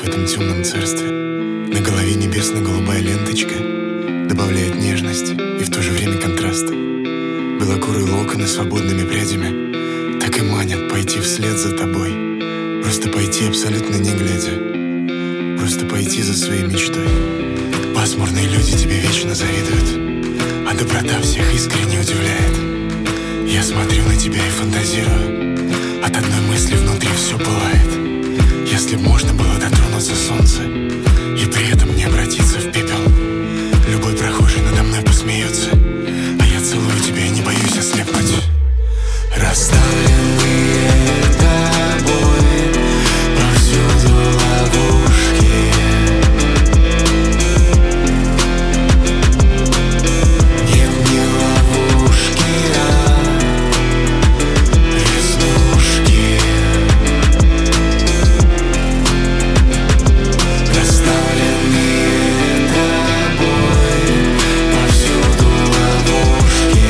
этом темном царстве. На голове небесно-голубая ленточка добавляет нежность и в то же время контраст. Белокурые локоны свободными прядями так и манят пойти вслед за тобой. Просто пойти абсолютно не глядя, просто пойти за своей мечтой. Пасмурные люди тебе вечно завидуют, а доброта всех искренне удивляет. Я смотрю на тебя и фантазирую, от одной мысли внутри все пылает. Если б можно было дотронуться солнца и при этом не обратиться в пепел, любой прохожий надо мной посмеется, а я целую тебя и не боюсь ослепнуть. Расставленные тобой повсюду ловушки, нет, не ловушки, а веснушки. Расставленные тобой повсюду ловушки.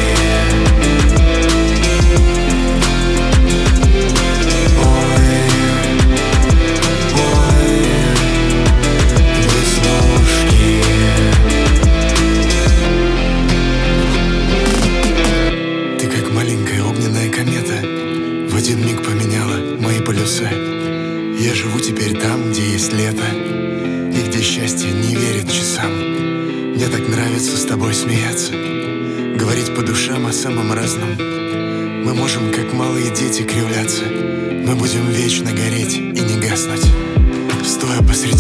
Ты как маленькая огненная комета в один миг поменяла мои полюса. Я живу теперь там, где есть лето и где счастье не верит часам. Мне так нравится с тобой смеяться, говорить по душам о самом разном. Мы можем, как малые дети, кривляться. Мы будем вечно гореть и не гаснуть, стоя посреди